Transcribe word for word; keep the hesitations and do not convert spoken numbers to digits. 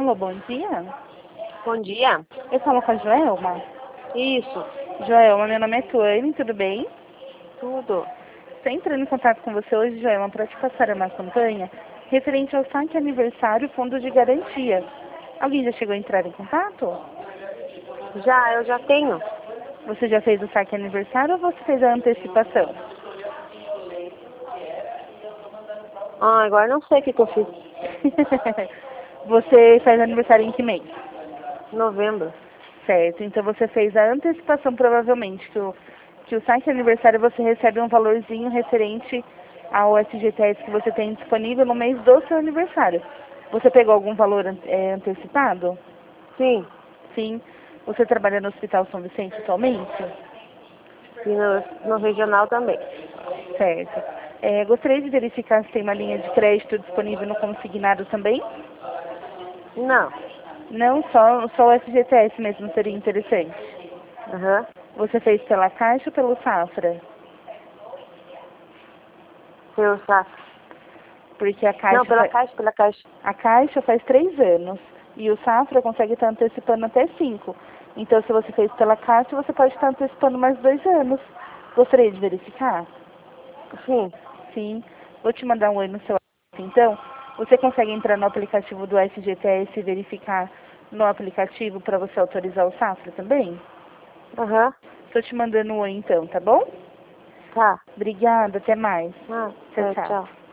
Alô, bom dia. Bom dia. Eu falo com a Joelma. Isso. Joelma, meu nome é Tuane, tudo bem? Tudo. Estou entrando em contato com você hoje, Joelma, para te passar uma campanha referente ao saque aniversário Fundo de Garantia. Alguém já chegou a entrar em contato? Já, eu já tenho. Você já fez o saque aniversário ou você fez a antecipação? Ah, agora não sei o que, que eu fiz. Você faz aniversário em que mês? Novembro. Certo, então você fez a antecipação provavelmente, que o, que o saque aniversário você recebe um valorzinho referente ao F G T S que você tem disponível no mês do seu aniversário. Você pegou algum valor an- é, antecipado? Sim. Sim. Você trabalha no Hospital São Vicente atualmente? E no, no regional também. Certo. É, gostaria de verificar se tem uma linha de crédito disponível no consignado também? Não. Não, só, só o F G T S mesmo seria interessante. Aham. Você fez pela Caixa ou pelo Safra? Seu saco. Porque a Caixa, Não, pela fa- caixa, pela caixa. a Caixa faz três anos e o Safra consegue estar antecipando até cinco. Então, se você fez pela Caixa, você pode estar antecipando mais dois anos. Gostaria de verificar? Sim. Sim. Vou te mandar um oi no seu WhatsApp, então. Você consegue entrar no aplicativo do F G T S e verificar no aplicativo para você autorizar o Safra também? Aham. Estou te mandando um oi então, tá bom? Tá. Obrigada, até mais. Ah, Tchau, é, tchau. tchau.